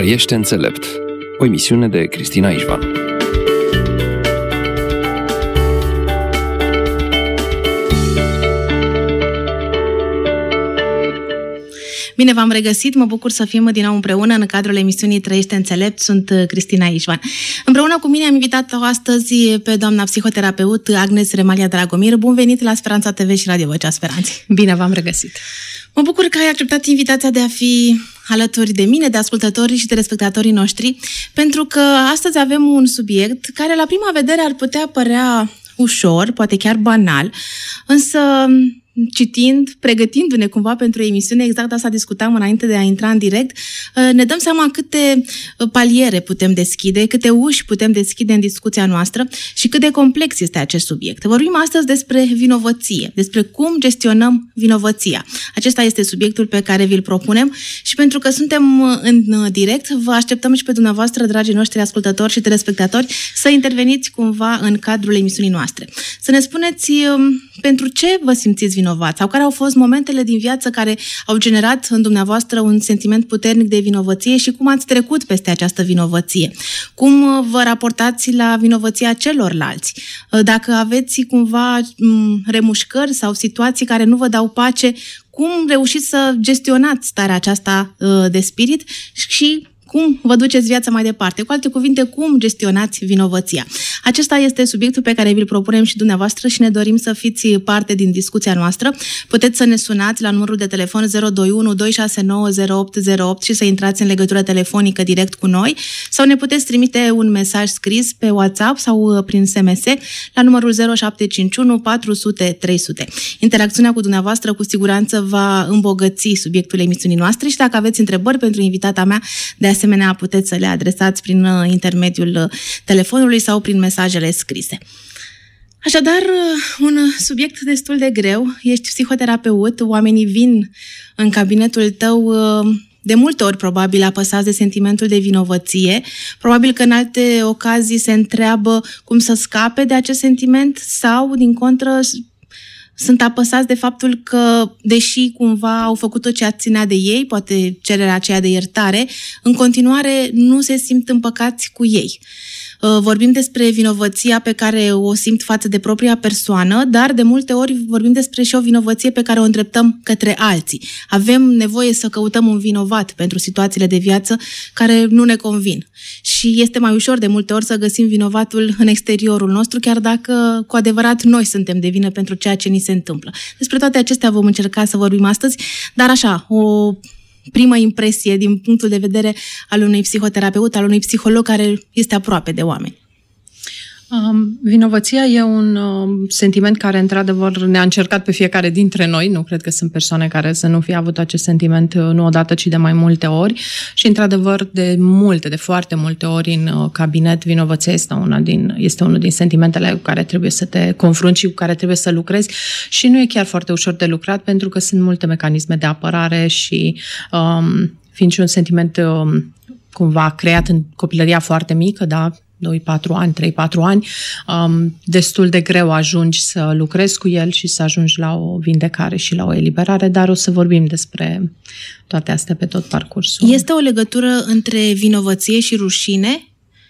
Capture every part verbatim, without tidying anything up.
Trăiește înțelept, o emisiune de Cristina Ișvan. Bine v-am regăsit, mă bucur să fim din nou împreună în cadrul emisiunii Trăiește înțelept. Sunt Cristina Ișvan. Împreună cu mine am invitat astăzi pe doamna psihoterapeut Agnes Remalia Dragomir. Bun venit la Speranța T V și Radio Vocea Speranței. Bine v-am regăsit. Mă bucur că ai acceptat invitația de a fi alături de mine, de ascultătorii și de respectatorii noștri, pentru că astăzi avem un subiect care la prima vedere ar putea părea ușor, poate chiar banal, însă citind, pregătindu-ne cumva pentru emisiune, exact asta discutam înainte de a intra în direct, ne dăm seama câte paliere putem deschide, câte uși putem deschide în discuția noastră și cât de complex este acest subiect. Vorbim astăzi despre vinovăție, despre cum gestionăm vinovăția. Acesta este subiectul pe care vi-l propunem și pentru că suntem în direct, vă așteptăm și pe dumneavoastră, dragii noștri ascultători și telespectatori, să interveniți cumva în cadrul emisiunii noastre. Să ne spuneți pentru ce vă simțiți vinovați sau care au fost momentele din viață care au generat în dumneavoastră un sentiment puternic de vinovăție și cum ați trecut peste această vinovăție. Cum vă raportați la vinovăția celorlalți. Dacă aveți cumva remușcări sau situații care nu vă dau pace, cum reușiți să gestionați starea aceasta de spirit și cum vă duceți viața mai departe? Cu alte cuvinte, cum gestionați vinovăția? Acesta este subiectul pe care vi-l propunem și dumneavoastră și ne dorim să fiți parte din discuția noastră. Puteți să ne sunați la numărul de telefon zero doi unu doi șase nouă zero opt zero opt și să intrați în legătură telefonică direct cu noi sau ne puteți trimite un mesaj scris pe WhatsApp sau prin S M S la numărul zero șapte cinci unu patru zero zero trei zero zero. Interacțiunea cu dumneavoastră cu siguranță va îmbogăți subiectul emisiunii noastre și dacă aveți întrebări pentru invitata mea, de asemenea puteți să le adresați prin intermediul telefonului sau prin mesajele scrise. Așadar, un subiect destul de greu. Ești psihoterapeut, oamenii vin în cabinetul tău de multe ori probabil apăsați de sentimentul de vinovăție, probabil că în alte ocazii se întreabă cum să scape de acest sentiment sau, din contră, sunt apăsați de faptul că, deși cumva au făcut tot ce ținea de ei, poate cererea aceea de iertare, în continuare nu se simt împăcați cu ei. Vorbim despre vinovăția pe care o simt față de propria persoană, dar de multe ori vorbim despre și o vinovăție pe care o îndreptăm către alții. Avem nevoie să căutăm un vinovat pentru situațiile de viață care nu ne convin. Și este mai ușor de multe ori să găsim vinovatul în exteriorul nostru, chiar dacă cu adevărat noi suntem de vină pentru ceea ce ni se întâmplă. Despre toate acestea vom încerca să vorbim astăzi, dar așa, o primă impresie din punctul de vedere al unui psihoterapeut, al unui psiholog care este aproape de oameni. Um, vinovăția e un um, sentiment care, într-adevăr, ne-a încercat pe fiecare dintre noi. Nu cred că sunt persoane care să nu fie avut acest sentiment nu odată, ci de mai multe ori. Și, într-adevăr, de multe, de foarte multe ori în uh, cabinet, vinovăția este, una din, este unul din sentimentele cu care trebuie să te confrunți și cu care trebuie să lucrezi. Și nu e chiar foarte ușor de lucrat, pentru că sunt multe mecanisme de apărare și, um, fiind și un sentiment um, cumva creat în copilăria foarte mică, da, doi patru ani, trei patru ani, um, destul de greu ajungi să lucrezi cu el și să ajungi la o vindecare și la o eliberare, dar o să vorbim despre toate astea pe tot parcursul. Este o legătură între vinovăție și rușine?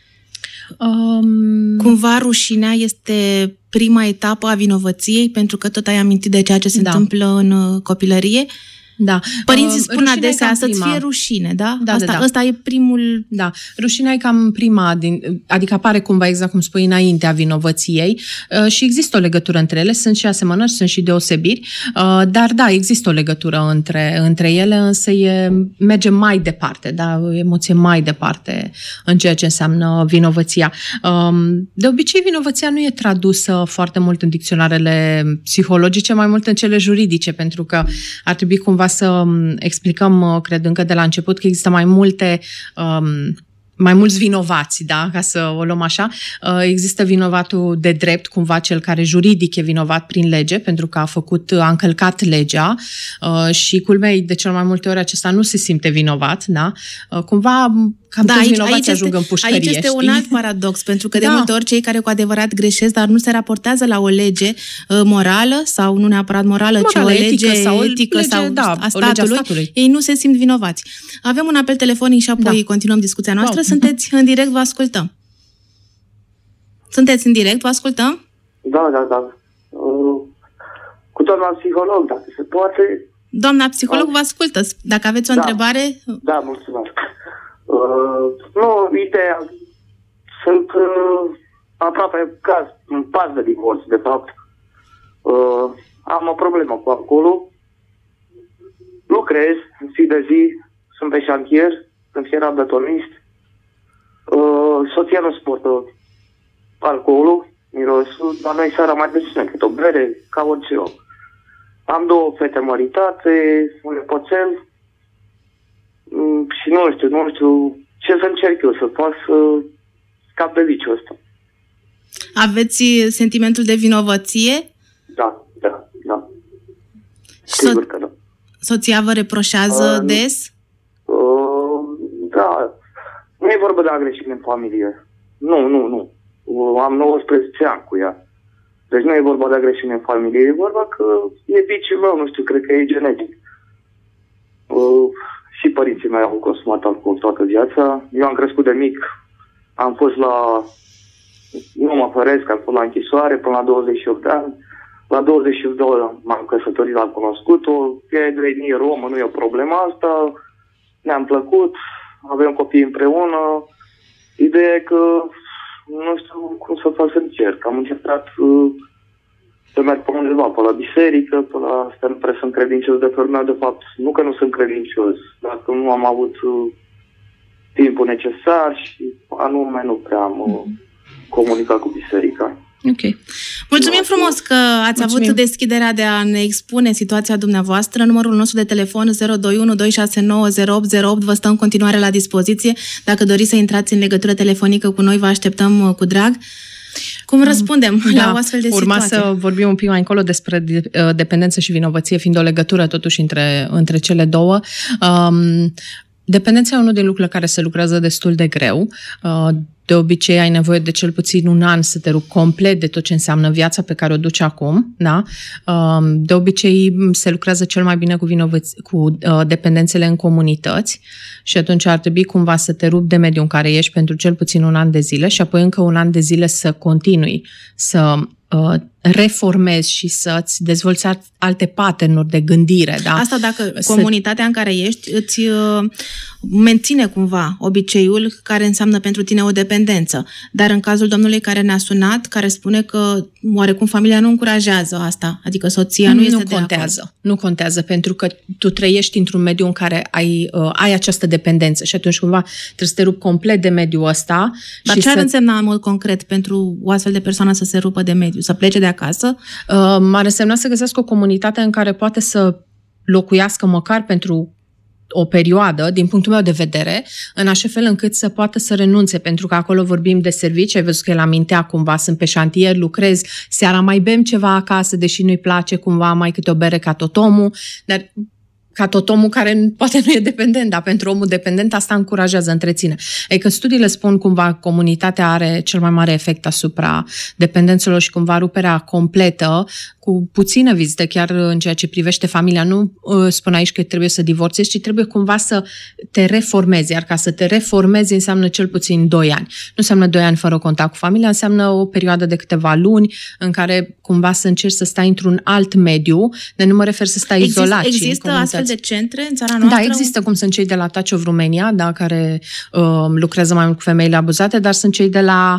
Um... Cumva rușinea este prima etapă a vinovăției, pentru că tot ai amintit de ceea ce se da. întâmplă în copilărie? Da. Părinții spun rușinea adesea să-ți fie rușine, da? Da, asta, da, da. Asta e primul... Da. Rușinea e cam prima, din, adică apare cumva exact cum spui înaintea vinovăției uh, și există o legătură între ele, sunt și asemănări, sunt și deosebiri, uh, dar da, există o legătură între, între ele, însă e, merge mai departe, da? O emoție mai departe în ceea ce înseamnă vinovăția. Um, de obicei, vinovăția nu e tradusă foarte mult în dicționarele psihologice, mai mult în cele juridice, pentru că ar trebui cumva să explicăm, cred încă de la început, că există mai multe um, mai mulți vinovați, da, ca să o luăm așa. Există vinovatul de drept, cumva cel care juridic e vinovat prin lege, pentru că a făcut, a încălcat legea și culmea, de cel mai multe ori acesta nu se simte vinovat, da. Cumva cam da, toți aici, vinovații aici ajung este, în pușcărie, aici este știi? un alt paradox, pentru că de da. multe ori cei care cu adevărat greșesc, dar nu se raportează la o lege uh, morală sau nu neapărat morală, morală ci o etică lege sau, etică lege, sau da, a statului, statului, ei nu se simt vinovați. Avem un apel telefonic și apoi da. continuăm discuția noastră. Wow. Sunteți în direct, vă ascultăm. Sunteți în direct, vă ascultăm? Da, da, da. Uh, cu doamna psiholog, dacă se poate. Doamna psiholog vă ascultă. Dacă aveți o da. întrebare... Da, mulțumesc. Uh, nu, ideea, sunt uh, aproape caz, în pas de divorț, de fapt. Uh, am o problemă cu alcoolul. Lucrez zi de zi, sunt pe șantier, sunt fierat betonist. Uh, soția nu suportă alcoolul, mirosul, dar noi seara mai deschidem câte o bere, ca orice om. Am două fete măritate, un nepoțel și nu știu, nu știu ce să încerc eu să fac să scap de viciul ăsta. Aveți sentimentul de vinovăție? Da, da, da. Sigur so- că da. Soția vă reproșează uh, des? Uh, da. Nu e vorba de agresiune în familie. Nu, nu, nu. Am nouăsprezece ani cu ea. Deci nu e vorba de agresiune în familie, e vorba că e viciul meu, nu știu, cred că e genetic. Uh, și părinții mei au consumat alcool toată viața. Eu am crescut de mic, am fost la... Nu mă făresc, am fost la închisoare până la douăzeci și opt de ani. La douăzeci și doi m-am căsătorit, am cunoscut-o. E de etnie romă, nu e o problemă asta. Ne-am plăcut, avem copii împreună. Ideea e că nu știu cum să fac să încerc. Am încercat uh, să merg pe undeva, pe la biserică, pe la asta nu prea sunt credincios de felul meu. De fapt, nu că nu sunt credincios, dacă nu am avut uh, timpul necesar și anume nu prea am uh, comunicat cu biserica. Ok. Mulțumim frumos că ați Mulțumim. avut deschiderea de a ne expune situația dumneavoastră. Numărul nostru de telefon zero doi unu doi șase nouă zero opt zero opt vă stă în continuare la dispoziție. Dacă doriți să intrați în legătură telefonică cu noi, vă așteptăm cu drag. Cum răspundem da, la o astfel de urma situație? Urma să vorbim un pic mai încolo despre dependență și vinovăție, fiind o legătură totuși între, între cele două. Um, Dependența e unul din lucrurile care se lucrează destul de greu. De obicei ai nevoie de cel puțin un an să te rupi complet de tot ce înseamnă viața pe care o duci acum. Da? De obicei se lucrează cel mai bine cu, vinovăți, cu dependențele în comunități și atunci ar trebui cumva să te rupi de mediul în care ești pentru cel puțin un an de zile și apoi încă un an de zile să continui să reformezi și să-ți dezvolți alte pattern-uri de gândire. Da? Asta dacă să... comunitatea în care ești îți uh, menține cumva obiceiul care înseamnă pentru tine o dependență. Dar în cazul domnului care ne-a sunat, care spune că oarecum familia nu încurajează asta, adică soția nu, nu este de contează. acord. Nu contează, pentru că tu trăiești într-un mediu în care ai, uh, ai această dependență și atunci cumva trebuie să te rupi complet de mediul ăsta. Dar și ce ar să... însemna în mod concret pentru o astfel de persoană să se rupă de mediu? Să plece de acasă? Uh, ar însemna să găsească o comunitate în care poate să locuiască măcar pentru o perioadă, din punctul meu de vedere, în așa fel încât să poată să renunțe, pentru că acolo vorbim de servicii, ai văzut că el amintea cumva, sunt pe șantier, lucrez, seara mai bem ceva acasă, deși nu-i place cumva mai câte o bere ca tot omul, dar ca tot omul care poate nu e dependent, dar pentru omul dependent asta încurajează, întreține. Adică studiile spun cumva comunitatea are cel mai mare efect asupra dependențelor și cumva ruperea completă cu puțină vizită, chiar în ceea ce privește familia. Nu uh, spun aici că trebuie să divorțezi, ci trebuie cumva să te reformezi, iar ca să te reformezi înseamnă cel puțin doi ani. Nu înseamnă doi ani fără contact cu familia, înseamnă o perioadă de câteva luni în care cumva să încerci să stai într-un alt mediu, de nu mă refer să stai Există, izolat. Există astfel de centre în țara noastră? Da, există, cum sunt cei de la Touch of Romania, da, care uh, lucrează mai mult cu femeile abuzate, dar sunt cei de la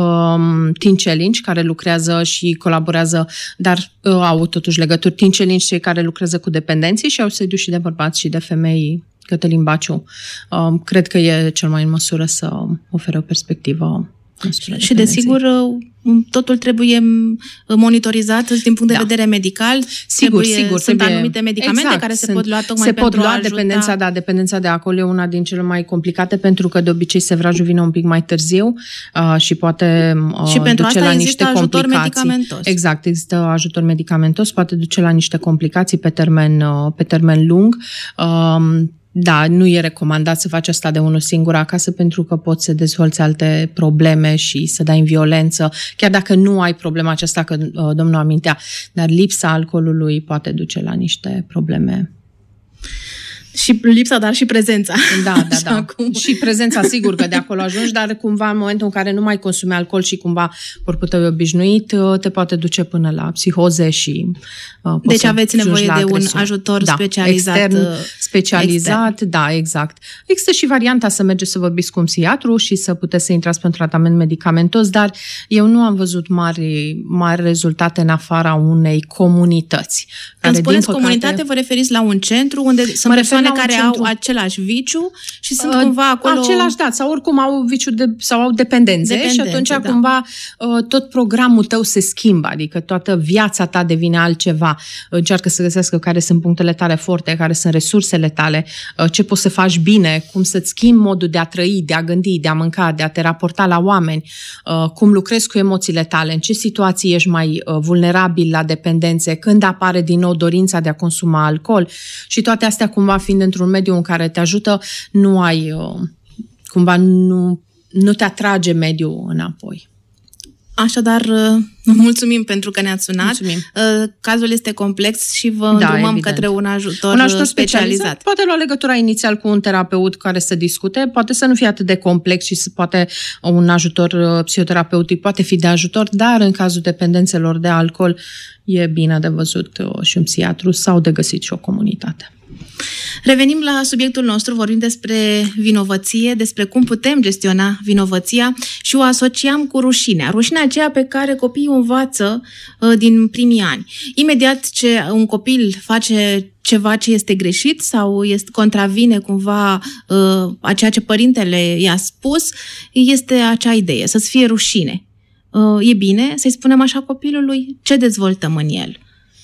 uh, Teen Challenge, care lucrează și colaborează, dar uh, au totuși legături. Teen Challenge, cei care lucrează cu dependenții și au sediu și de bărbați și de femei. Cătălin Baciu. Uh, cred că e cel mai în măsură să ofere o perspectivă. Și desigur, totul trebuie monitorizat din punct de da. vedere medical. Sigur, trebuie, sigur. Sunt trebuie, anumite medicamente exact, care se sunt, pot lua tocmai se pentru pot lua a ajuta. Dependența, da, dependența de alcool e una din cele mai complicate pentru că de obicei sevrajul vine un pic mai târziu uh, și poate uh, și pentru duce asta la există niște ajutor complicații. medicamentos. Exact, există ajutor medicamentos, poate duce la niște complicații pe termen, uh, pe termen lung. Uh, Da, nu e recomandat să faci asta de unul singur acasă pentru că poți să dezvolți alte probleme și să dai în violență, chiar dacă nu ai problema aceasta, că uh, domnul amintea, dar lipsa alcoolului poate duce la niște probleme. Și lipsa, dar și prezența. Da, da, da. Acum. Și prezența, sigur că de acolo ajungi, dar cumva în momentul în care nu mai consumi alcool și cumva corpul tău e obișnuit, te poate duce până la psihoze și uh, deci aveți nevoie de un ajutor da, specializat. Extern, specializat, extern. Da, exact. Există și varianta să mergeți să vorbiți cu un psihiatru și să puteți să intrați pe un tratament medicamentos, dar eu nu am văzut mari, mari rezultate în afara unei comunități. Când spuneți păcate, comunitate, vă referiți la un centru unde sunt persoane care au același viciu și sunt uh, cumva acolo... Același, da, sau oricum au viciu de, sau au dependențe, dependențe și atunci da. cumva uh, tot programul tău se schimbă, adică toată viața ta devine altceva. Încearcă să găsească care sunt punctele tale forte, care sunt resursele tale, uh, ce poți să faci bine, cum să-ți schimbi modul de a trăi, de a gândi, de a mânca, de a te raporta la oameni, uh, cum lucrezi cu emoțiile tale, în ce situații ești mai uh, vulnerabil la dependențe, când apare din nou dorința de a consuma alcool și toate astea cumva fiind într-un mediu în care te ajută, nu ai, cumva nu, nu te atrage mediul înapoi. Așadar, mulțumim pentru că ne-ați sunat. Mulțumim. Cazul este complex și vă da, îndrumăm evident. către un ajutor, un ajutor specializat. specializat. Poate lua legătura inițial cu un terapeut care să discute, poate să nu fie atât de complex și poate un ajutor psihoterapeutic poate fi de ajutor, dar în cazul dependențelor de alcool e bine de văzut și un psihiatru sau de găsit și o comunitate. Revenim la subiectul nostru, vorbim despre vinovăție, despre cum putem gestiona vinovăția și o asociam cu rușinea. Rușinea aceea pe care copiii o învață uh, din primii ani. Imediat ce un copil face ceva ce este greșit sau este contravine cumva uh, a ceea ce părintele i-a spus, este acea idee, să-ți fie rușine. Uh, e bine să-i spunem așa copilului ce dezvoltăm în el.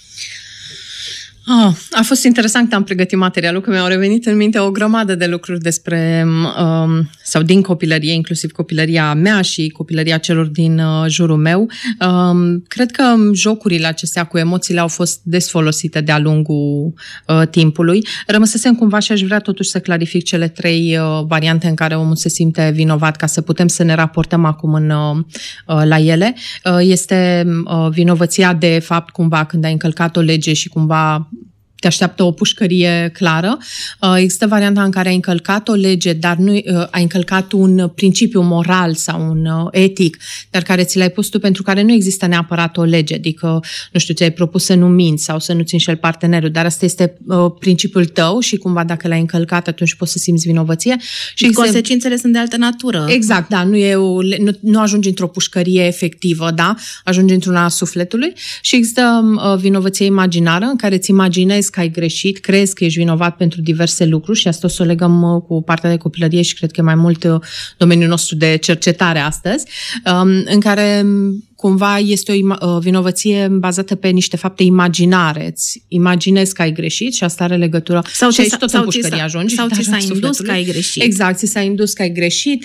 Oh, a fost interesant că am pregătit materialul, că mi-au revenit în minte o grămadă de lucruri despre, um, sau din copilărie, inclusiv copilăria mea și copilăria celor din uh, jurul meu. Um, cred că jocurile acestea cu emoțiile au fost des folosite de-a lungul uh, timpului. Rămăsesem cumva și aș vrea totuși să clarific cele trei uh, variante în care omul se simte vinovat, ca să putem să ne raportăm acum în, uh, la ele. Uh, este uh, vinovăția de fapt cumva când ai încălcat o lege și cumva te așteaptă o pușcărie clară. Există varianta în care ai încălcat o lege, dar nu ai încălcat un principiu moral sau un etic, dar care ți l-ai pus tu pentru care nu există neapărat o lege. Adică, nu știu, ți-ai propus să nu minți sau să nu-ți înșeli partenerul, dar asta este principiul tău și cumva dacă l-ai încălcat, atunci poți să simți vinovăție. Și consecințele se... sunt de altă natură. Exact, da. Nu, e o, nu, nu ajungi într-o pușcărie efectivă, da? Ajungi într-una a sufletului și există uh, vinovăție imaginară în care îți imaginezi că ai greșit, crezi că ești vinovat pentru diverse lucruri și asta o să o legăm cu partea de copilărie și cred că e mai mult domeniul nostru de cercetare astăzi, în care cumva este o vinovăție bazată pe niște fapte imaginare. Îți imaginezi că ai greșit și asta are legătură... Sau și aici tot în pușcărie ajungi. Sau ți s-a indus că ai greșit. Exact, ți s-a indus că ai greșit.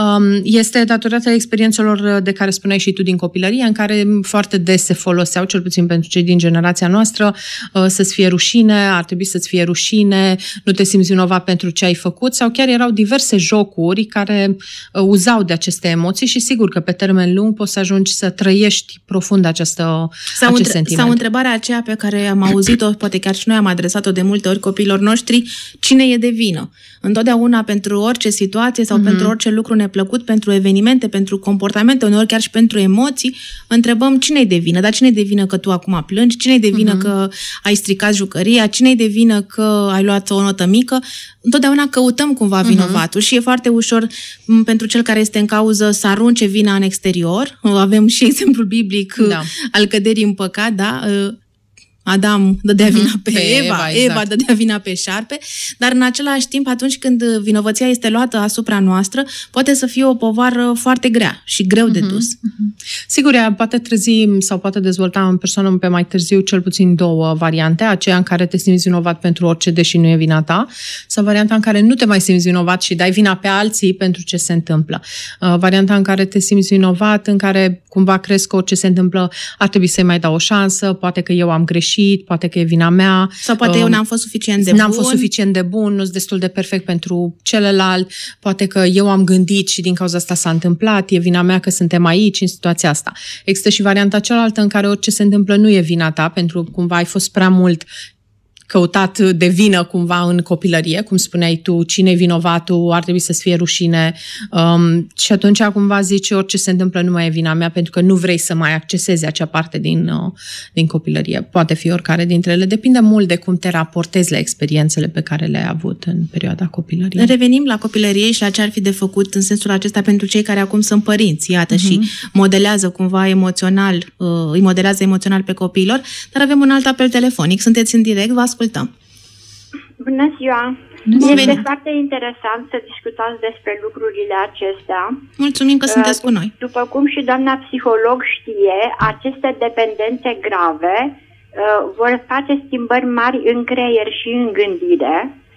Este datorată experiențelor de care spuneai și tu din copilărie, în care foarte des se foloseau, cel puțin pentru cei din generația noastră, să-ți fie rușine, ar trebui să-ți fie rușine, nu te simți vinovat pentru ce ai făcut, sau chiar erau diverse jocuri care uzau de aceste emoții și sigur că pe termen lung poți să ajungi să trăiești profund această, sau acest între, sentiment. Sau întrebarea aceea pe care am auzit-o, poate chiar și noi am adresat-o de multe ori copiilor noștri, cine e de vină? Întotdeauna pentru orice situație sau mm-hmm. pentru orice lucru neplăcut, pentru evenimente, pentru comportamente, uneori chiar și pentru emoții, întrebăm cine e de vină, dar cine e de vină că tu acum plângi, cine e de vină mm-hmm. că ai stricat jucăria, cine e de vină că ai luat o notă mică. Întotdeauna căutăm cumva vinovatul uh-huh. și e foarte ușor m- pentru cel care este în cauză să arunce vina în exterior. Avem și exemplul biblic da. al căderii în păcat, da? Adam dădea vina pe, pe Eva, Eva, exact. Eva dădea vina pe șarpe, dar în același timp, atunci când vinovăția este luată asupra noastră, poate să fie o povară foarte grea și greu de dus. Uh-huh. Sigur, ea poate trezi sau poate dezvolta în persoană pe mai târziu cel puțin două variante, aceea în care te simți vinovat pentru orice, deși nu e vina ta, sau varianta în care nu te mai simți vinovat și dai vina pe alții pentru ce se întâmplă. Uh, varianta în care te simți vinovat, în care cumva crezi că orice se întâmplă ar trebui să-i mai dau o șansă, poate că eu am greșit, greșit, poate că e vina mea. Sau poate um, eu n-am fost suficient de n-am bun. N-am fost suficient de bun, nu sunt destul de perfect pentru celălalt, poate că eu am gândit și din cauza asta s-a întâmplat, e vina mea că suntem aici în situația asta. Există și varianta cealaltă în care orice se întâmplă nu e vina ta, pentru că cumva ai fost prea mult căutat de vină cumva în copilărie, cum spuneai tu, cine-i vinovatul, ar trebui să-ți fie rușine um, și atunci cumva zici orice se întâmplă nu mai e vina mea pentru că nu vrei să mai accesezi acea parte din, uh, din copilărie. Poate fi oricare dintre ele, depinde mult de cum te raportezi la experiențele pe care le-ai avut în perioada copilăriei. Revenim la copilărie și la ce ar fi de făcut în sensul acesta pentru cei care acum sunt părinți, iată, uh-huh. și modelează cumva emoțional, uh, îi modelează emoțional pe copiilor, dar avem un alt apel telefonic. Sunteți în direct, vă ascultăm. Bună ziua! Bună este venit. foarte interesant să discutați despre lucrurile acestea. Mulțumim că sunteți cu noi. După cum și doamna psiholog știe, aceste dependențe grave uh, vor face schimbări mari în creier și în gândire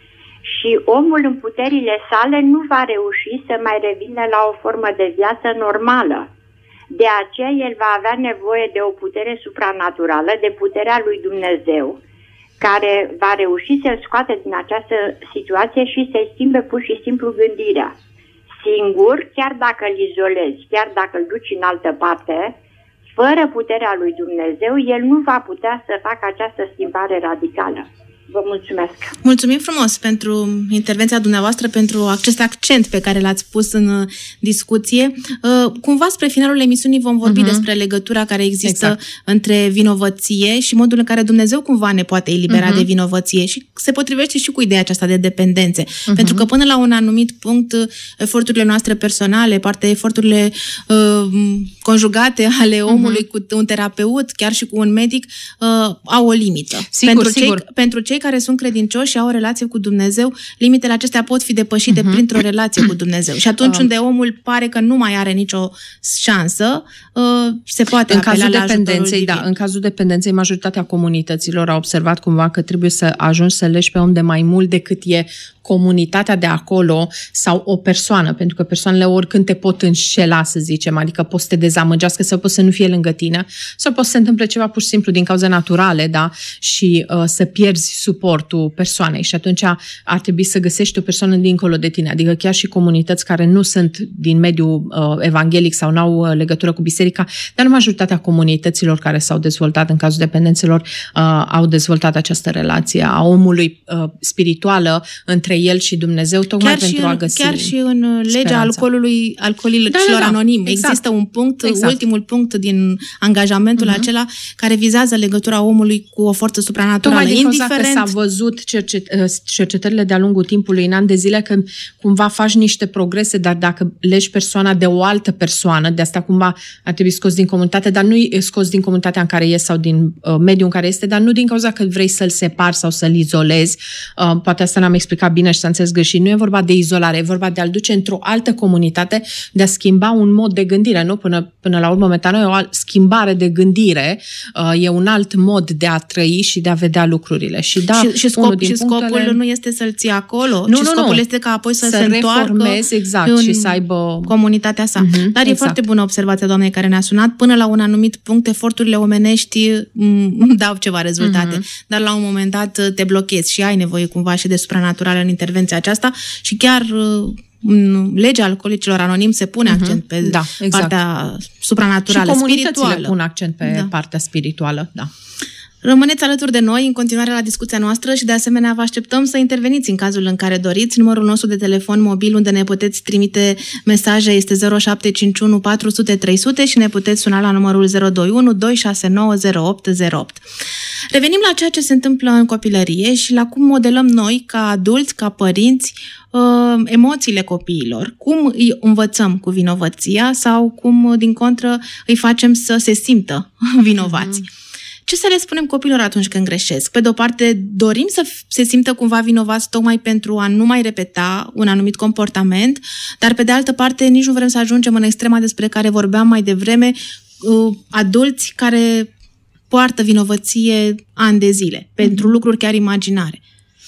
și omul în puterile sale nu va reuși să mai revină la o formă de viață normală. De aceea el va avea nevoie de o putere supranaturală, de puterea lui Dumnezeu, care va reuși să-l scoate din această situație și să-i schimbe pur și simplu gândirea. Singur, chiar dacă îl izolezi, chiar dacă îl duci în altă parte, fără puterea lui Dumnezeu, el nu va putea să facă această schimbare radicală. Vă mulțumesc! Mulțumim frumos pentru intervenția dumneavoastră, pentru acest accent pe care l-ați pus în discuție. Cumva spre finalul emisiunii vom vorbi uh-huh. despre legătura care există exact. între vinovăție și modul în care Dumnezeu cumva ne poate elibera uh-huh. de vinovăție și se potrivește și cu ideea aceasta de dependențe. Uh-huh. Pentru că până la un anumit punct, eforturile noastre personale, poate eforturile uh, conjugate ale omului uh-huh. cu un terapeut, chiar și cu un medic, uh, au o limită. Sigur, pentru sigur. Cei, pentru cei care sunt credincioși și au o relație cu Dumnezeu, limitele acestea pot fi depășite uh-huh. printr-o relație cu Dumnezeu. Și atunci uh. unde omul pare că nu mai are nicio șansă, uh, se poate în apela cazul la dependenței, da, în cazul dependenței, majoritatea comunităților a observat cumva că trebuie să ajungi să legi pe om de mai mult decât e comunitatea de acolo sau o persoană, pentru că persoanele oricând te pot înșela, să zicem, adică poți să te dezamăgească sau poți să nu fie lângă tine sau poți să se întâmple ceva pur și simplu din cauze naturale, da, și uh, să pierzi suportul persoanei și atunci ar trebui să găsești o persoană dincolo de tine, adică chiar și comunități care nu sunt din mediul uh, evanghelic sau nu au uh, legătură cu biserica, dar majoritatea comunităților care s-au dezvoltat în cazul dependențelor uh, au dezvoltat această relație a omului uh, spirituală între el și Dumnezeu, tocmai chiar pentru în, a găsi chiar și în legea speranța. alcoolului, alcoolilor da, da, da. anonim. Exact. Există un punct, exact. ultimul punct din angajamentul uh-huh. acela care vizează legătura omului cu o forță supranaturală. Tocmai din indiferent... cauza că s-a văzut cercet, cercetările de-a lungul timpului, în ani de zile, că cumva faci niște progrese, dar dacă legi persoana de o altă persoană, de asta cumva ar trebui scos din comunitate, dar nu e scos din comunitatea în care e sau din uh, mediul în care este, dar nu din cauza că vrei să-l separi sau să-l izolezi. Uh, poate asta n-am explicat bine și s-a înțeles greșit. Nu e vorba de izolare, e vorba de a-l duce într-o altă comunitate, de a schimba un mod de gândire, nu? Până, până la urmă, momentan, e o schimbare de gândire, uh, e un alt mod de a trăi și de a vedea lucrurile. Și, da, și, și, scop, și punctele... scopul nu este să-l ții acolo, nu, ci nu, scopul nu. este ca apoi să, să se întoarcă exact, în și să aibă comunitatea sa. Uh-huh, Dar e exact. foarte bună observația doamnei care ne-a sunat. Până la un anumit punct, eforturile omenești m- dau ceva rezultate, uh-huh. dar la un moment dat te blochezi și ai nevoie cumva și de supranaturală în intervenția aceasta și chiar legea alcoolicilor anonim se pune uh-huh. accent pe da, exact. partea supranaturală, și comunitățile spirituală. pun accent pe da. partea spirituală, da. Rămâneți alături de noi în continuare la discuția noastră și de asemenea vă așteptăm să interveniți în cazul în care doriți. Numărul nostru de telefon mobil unde ne puteți trimite mesaje este zero șapte cinci unu patru zero zero trei zero zero și ne puteți suna la numărul zero doi unu doi șase nouă zero opt zero opt. Revenim la ceea ce se întâmplă în copilărie și la cum modelăm noi, ca adulți, ca părinți, emoțiile copiilor, cum îi învățăm cu vinovăția sau cum, din contră, îi facem să se simtă vinovați. Mm-hmm. Ce să le spunem copilor atunci când greșesc? Pe de o parte, dorim să se simtă cumva vinovați tocmai pentru a nu mai repeta un anumit comportament, dar pe de altă parte nici nu vrem să ajungem în extrema despre care vorbeam mai devreme, adulți care poartă vinovăție ani de zile pentru lucruri chiar imaginare.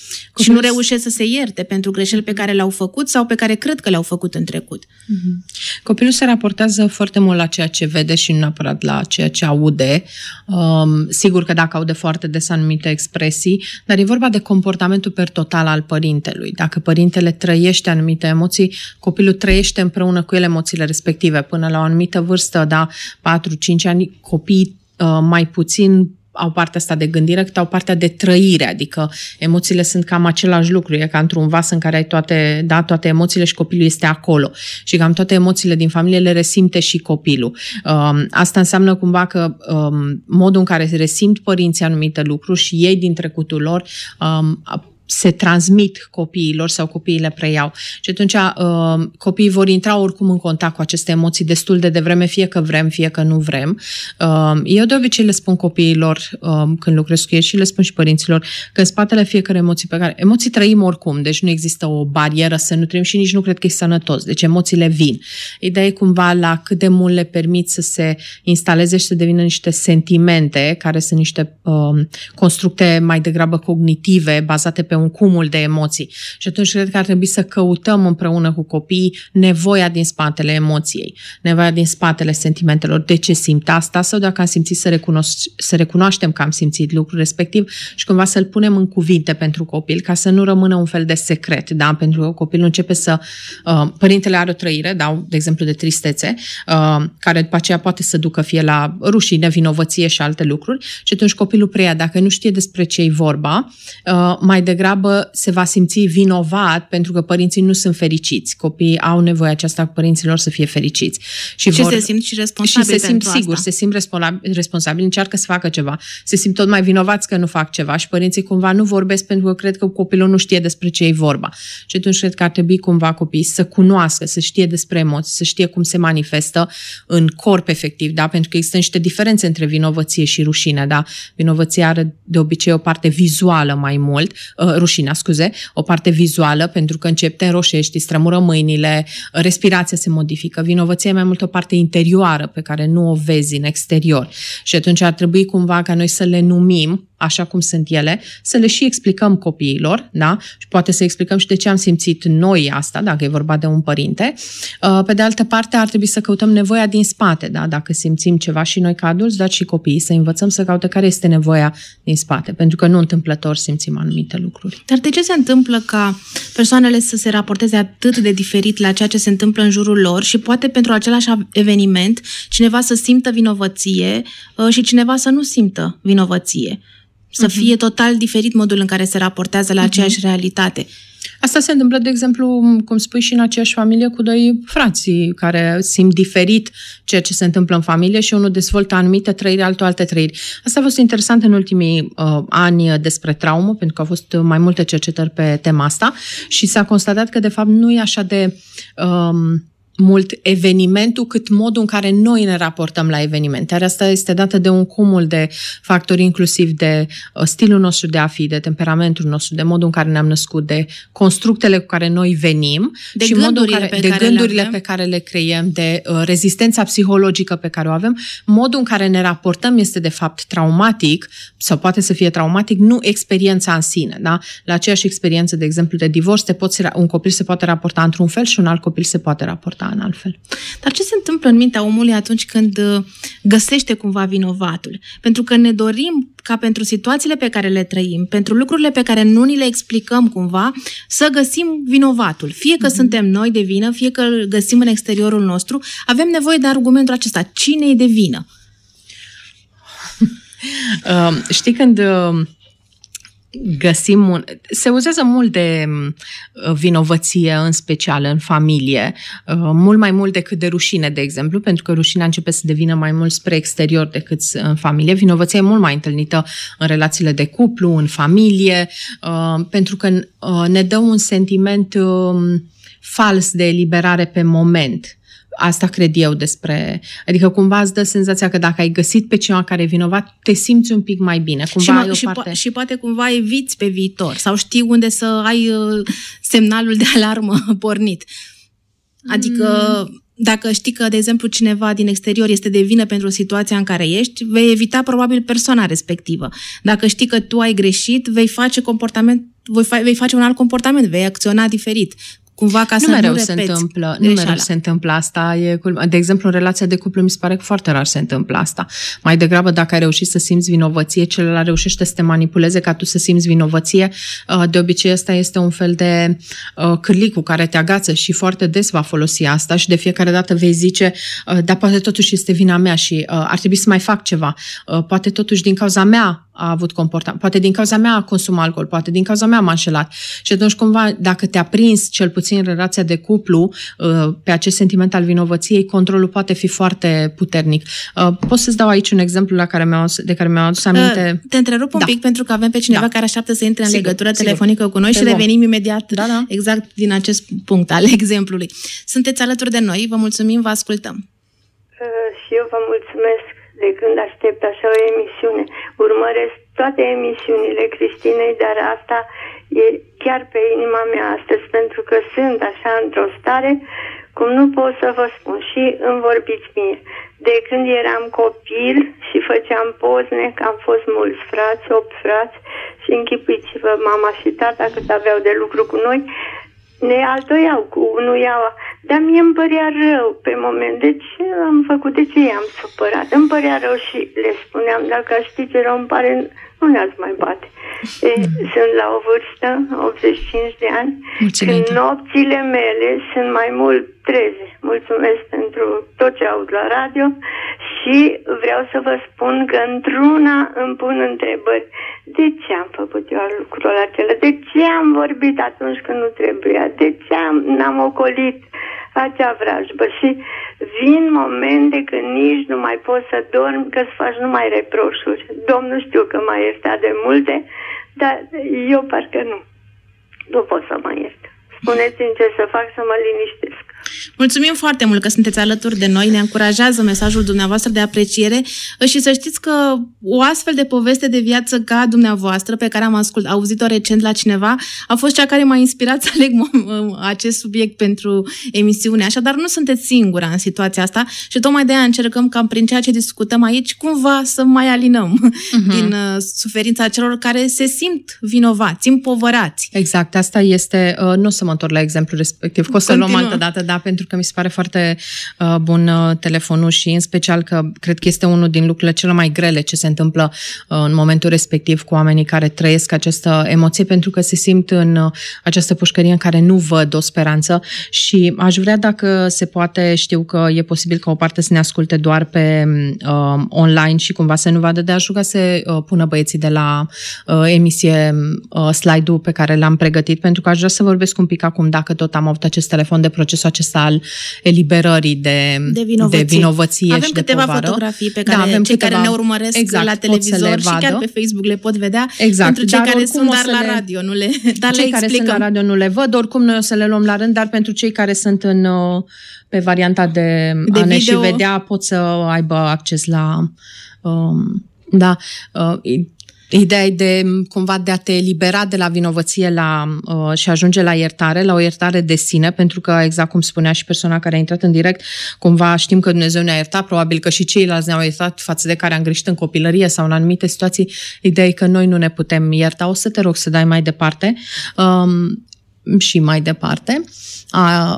și nu reușesc să se ierte pentru greșeli pe care le-au făcut sau pe care cred că le-au făcut în trecut. Mm-hmm. Copilul se raportează foarte mult la ceea ce vede și nu neapărat la ceea ce aude. Um, sigur că dacă aude foarte des anumite expresii, dar e vorba de comportamentul per total al părintelui. Dacă părintele trăiește anumite emoții, copilul trăiește împreună cu el emoțiile respective. Până la o anumită vârstă, da, patru cinci ani, copiii uh, mai puțin au partea asta de gândire, cât au partea de trăire, adică emoțiile sunt cam același lucru, e ca într-un vas în care ai toate, da, toate emoțiile și copilul este acolo. Și cam toate emoțiile din familie le resimte și copilul. Um, asta înseamnă cumva că um, modul în care resimt părinții anumite lucruri și ei din trecutul lor um, se transmit copiilor sau copiii le preiau. Și atunci uh, copiii vor intra oricum în contact cu aceste emoții destul de devreme, fie că vrem, fie că nu vrem. Uh, eu de obicei le spun copiilor uh, când lucrez cu ei și le spun și părinților că în spatele fiecare emoții pe care... Emoții trăim oricum, deci nu există o barieră să nu trăim și nici nu cred că e sănătos. Deci emoțiile vin. Ideea e cumva la cât de mult le permit să se instaleze și să devină niște sentimente care sunt niște uh, constructe mai degrabă cognitive, bazate pe un cumul de emoții. Și atunci cred că ar trebui să căutăm împreună cu copiii nevoia din spatele emoției, nevoia din spatele sentimentelor, de ce simt asta sau dacă am simțit să, recunosc- să recunoaștem că am simțit lucrul respectiv și cumva să-l punem în cuvinte pentru copil, ca să nu rămână un fel de secret, da? Pentru că copilul începe să... Uh, părintele are o trăire, da? De exemplu de tristețe, uh, care după aceea poate să ducă fie la rușine, vinovăție și alte lucruri și atunci copilul preia, dacă nu știe despre ce-i vorba, uh, mai degrabă se va simți vinovat pentru că părinții nu sunt fericiți. Copiii au nevoie aceasta cu părinților să fie fericiți. Și, și vor... se simt și responsabili Și se simt, pentru sigur, asta. se simt responsabili, încearcă să facă ceva. Se simt tot mai vinovați că nu fac ceva și părinții cumva nu vorbesc pentru că cred că copilul nu știe despre ce e vorba. Și atunci cred că ar trebui cumva copiii să cunoască, să știe despre emoții, să știe cum se manifestă în corp efectiv, da? Pentru că există niște diferențe între vinovăție și rușine, da? Vinovăția are de obicei o parte vizuală mai mult, uh, rușinea, scuze, o parte vizuală, pentru că începi, te înroșești, îți tremură mâinile, respirația se modifică. Vinovăția e mai mult o parte interioară pe care nu o vezi în exterior. Și atunci ar trebui cumva ca noi să le numim așa cum sunt ele, să le și explicăm copiilor, da? Și poate să explicăm și de ce am simțit noi asta, dacă e vorba de un părinte. Pe de altă parte, ar trebui să căutăm nevoia din spate, da? Dacă simțim ceva și noi ca adulți, dar și copiii, să învățăm să caute care este nevoia din spate, pentru că nu întâmplător simțim anumite lucruri. Dar de ce se întâmplă ca persoanele să se raporteze atât de diferit la ceea ce se întâmplă în jurul lor și poate pentru același eveniment cineva să simtă vinovăție și cineva să nu simtă vinovăție? Să fie total diferit modul în care se raportează la aceeași realitate. Asta se întâmplă, de exemplu, cum spui, și în aceeași familie cu doi frații care simt diferit ceea ce se întâmplă în familie și unul dezvoltă anumite trăiri, altul alte trăiri. Asta a fost interesant în ultimii uh, ani despre traumă, pentru că au fost mai multe cercetări pe tema asta și s-a constatat că, de fapt, nu e așa de... Um, mult evenimentul, cât modul în care noi ne raportăm la evenimente. Iar asta este dată de un cumul de factori, inclusiv de stilul nostru de a fi, de temperamentul nostru, de modul în care ne-am născut, de constructele cu care noi venim de și modul gândurile, care, pe, de care gândurile le pe care le creiem, de uh, rezistența psihologică pe care o avem. Modul în care ne raportăm este de fapt traumatic sau poate să fie traumatic, nu experiența în sine. Da? La aceeași experiență, de exemplu, de divorț, te poți, un copil se poate raporta într-un fel și un alt copil se poate raporta în altfel. Dar ce se întâmplă în mintea omului atunci când găsește cumva vinovatul? Pentru că ne dorim ca pentru situațiile pe care le trăim, pentru lucrurile pe care nu ni le explicăm cumva, să găsim vinovatul. Fie că mm-hmm. suntem noi de vină, fie că îl găsim în exteriorul nostru, avem nevoie de argumentul acesta. Cine e de vină? uh, știi când... Uh... găsim un... Se uzează mult de vinovăție, în special în familie, mult mai mult decât de rușine, de exemplu, pentru că rușinea începe să devină mai mult spre exterior decât în familie. Vinovăția e mult mai întâlnită în relațiile de cuplu, în familie, pentru că ne dă un sentiment fals de eliberare pe moment. Asta cred eu despre... Adică cumva îți dă senzația că dacă ai găsit pe cineva care e vinovat, te simți un pic mai bine. Cumva și, ai o și, parte... po- și poate cumva eviți pe viitor sau știi unde să ai uh, semnalul de alarmă pornit. Adică dacă știi că, de exemplu, cineva din exterior este de vină pentru situația în care ești, vei evita probabil persoana respectivă. Dacă știi că tu ai greșit, vei face comportament, vei face un alt comportament, vei acționa diferit. Cumva ca nu să mereu nu se repeți întâmplă, greșeala. Nu mereu se întâmplă asta. E, de exemplu, în relația de cuplu mi se pare că foarte rar se întâmplă asta. Mai degrabă, dacă ai reușit să simți vinovăție, celălalt reușește să te manipuleze ca tu să simți vinovăție. De obicei, asta este un fel de cârlig cu care te agață și foarte des va folosi asta și de fiecare dată vei zice, dar poate totuși este vina mea și ar trebui să mai fac ceva. Poate totuși din cauza mea a avut comportament, poate din cauza mea a consumat alcool, poate din cauza mea m-a înșelat. Și atunci cumva, dacă te-a prins cel puțin în relația de cuplu pe acest sentiment al vinovăției, controlul poate fi foarte puternic. Pot să-ți dau aici un exemplu la care mi-au, de care mi-am adus aminte? Te întrerup un da. pic pentru că avem pe cineva da. care așteaptă să intre în sigur, legătură sigur. telefonică cu noi te și vom. revenim imediat da, da. exact din acest punct al exemplului. Sunteți alături de noi, vă mulțumim, vă ascultăm. Uh, și eu vă mulțumesc de când aștept așa o emisiune. Urmăresc toate emisiunile Cristinei, dar asta e chiar pe inima mea astăzi, pentru că sunt așa într-o stare cum nu pot să vă spun și îmi vorbiți mie. De când eram copil și făceam pozne, că am fost mulți frați, opt frați, și închipuiți-vă mama și tata cât aveau de lucru cu noi, ne altoiau cu unuiaua, dar mie îmi părea rău pe moment. De ce am făcut? De ce i-am supărat? Îmi părea rău și le spuneam, dacă știți ce rău îmi pare, nu le-ați mai bate. E, sunt la o vârstă, optzeci și cinci de ani, Mulțumim. când nopțile mele sunt mai mult treze. Mulțumesc pentru tot ce aud la radio și vreau să vă spun că într-una îmi pun întrebări. De ce am făcut eu lucrul acela? De ce am vorbit atunci când nu trebuia? De ce am, n-am ocolit acea vrajbă? Și vin momente când nici nu mai poți să dormi, că îți faci numai reproșuri. Domnul știu că m-a iertat de multe, dar eu parcă nu. Nu pot să mă iert. Spuneți-mi ce să fac să mă liniștesc. Mulțumim foarte mult că sunteți alături de noi, ne încurajează mesajul dumneavoastră de apreciere și să știți că o astfel de poveste de viață ca dumneavoastră, pe care am ascult, auzit-o recent la cineva, a fost cea care m-a inspirat să aleg acest subiect pentru emisiune. Așadar, nu sunteți singura în situația asta și tocmai de aia încercăm cam prin ceea ce discutăm aici, cumva să mai alinăm uh-huh. din uh, suferința celor care se simt vinovați, împovărați. Exact, asta este, uh, nu o să mă întorc la exemplu respectiv, că o să luăm altă dată, da, pentru că mi se pare foarte uh, bun uh, telefonul și în special că cred că este unul din lucrurile cele mai grele ce se întâmplă uh, în momentul respectiv cu oamenii care trăiesc această emoție, pentru că se simt în uh, această pușcărie în care nu văd o speranță și aș vrea, dacă se poate, știu că e posibil ca o parte să ne asculte doar pe uh, online și cumva să nu vadă, de aș ruga să uh, pună băieții de la uh, emisie uh, slide-ul pe care l-am pregătit, pentru că aș vrea să vorbesc un pic acum, dacă tot am avut acest telefon, de procesul acesta al eliberării de, de vinovăție, de vinovăție avem și de câteva povară. fotografii pe care da, avem cei câteva, care ne urmăresc exact, la televizor și chiar pe Facebook le pot vedea. Exact, pentru cei dar care sunt dar le, la radio, nu le, dar cei le care explicăm. sunt la radio nu le văd, oricum noi o să le luăm la rând, dar pentru cei care sunt în, pe varianta de, de a ne video și vedea, pot să aibă acces la... Um, da, uh, ideea e de, cumva, de a te elibera de la vinovăție la, uh, și ajunge la iertare, la o iertare de sine, pentru că, exact cum spunea și persoana care a intrat în direct, cumva știm că Dumnezeu ne-a iertat, probabil că și ceilalți ne-au iertat față de care am greșit în copilărie sau în anumite situații. Ideea e că noi nu ne putem ierta. O să te rog să dai mai departe um, și mai departe. Uh,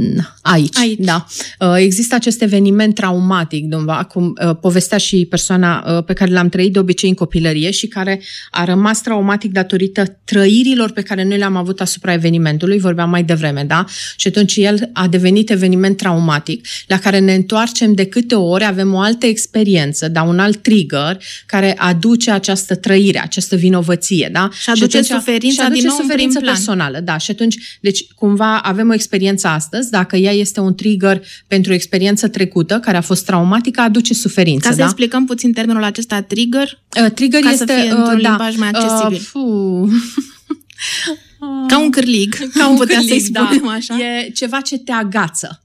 Aici, Aici, da. Există acest eveniment traumatic, cumva, cum povestea și persoana pe care l-am trăit de obicei în copilărie și care a rămas traumatic datorită trăirilor pe care noi le-am avut asupra evenimentului, vorbeam mai devreme, da? Și atunci el a devenit eveniment traumatic, la care ne întoarcem de câte ori avem o altă experiență, da? Un alt trigger care aduce această trăire, această vinovăție, da? Și aduce și atunci, suferința și aduce din nou suferință în prim personală, da? Și atunci, deci, cumva avem o experiență astăzi, dacă ea este un trigger pentru o experiență trecută, care a fost traumatică, aduce suferință. Ca să da? explicăm puțin termenul acesta, trigger, uh, trigger ca este, să fie uh, într-un da, limbaj mai accesibil. Uh, Ca un cârlig, ca un putea cârlig, să-i spunem da. așa. E ceva ce te agață.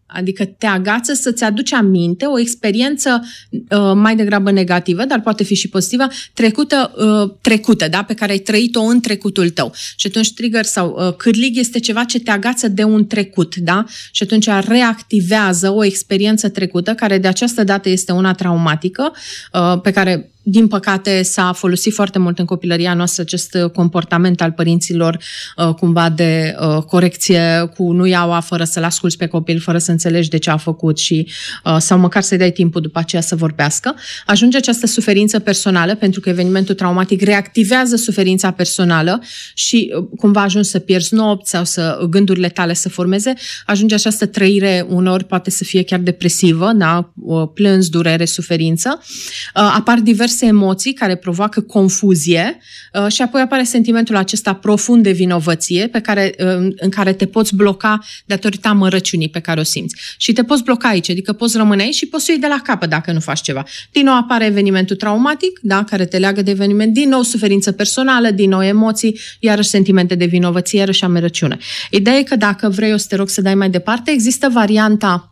Adică te agață să-ți aduci aminte o experiență uh, mai degrabă negativă, dar poate fi și pozitivă, trecută, uh, trecută, da? Pe care ai trăit-o în trecutul tău. Și atunci trigger sau uh, cârlig este ceva ce te agață de un trecut, da? Și atunci reactivează o experiență trecută, care de această dată este una traumatică, uh, pe care din păcate s-a folosit foarte mult în copilăria noastră acest comportament al părinților uh, cumva de uh, corecție cu nu iaua fără să-l asculți pe copil, fără să înțelegi de ce a făcut și uh, sau măcar să-i dai timpul după aceea să vorbească. Ajunge această suferință personală pentru că evenimentul traumatic reactivează suferința personală și uh, cumva ajungi să pierzi nopți sau să gândurile tale să formeze. Ajunge această trăire, uneori poate să fie chiar depresivă, da? Uh, plâns, durere, suferință. Uh, apar diverse emoții care provoacă confuzie uh, și apoi apare sentimentul acesta profund de vinovăție pe care, uh, în care te poți bloca datorită amărăciunii pe care o simți. Și te poți bloca aici, adică poți rămâne aici și poți să iei de la capăt dacă nu faci ceva. Din nou apare evenimentul traumatic, da, care te leagă de eveniment, din nou suferință personală, din nou emoții, iarăși sentimente de vinovăție, iarăși amărăciune. Ideea e că dacă vrei, o să te rog să dai mai departe, există varianta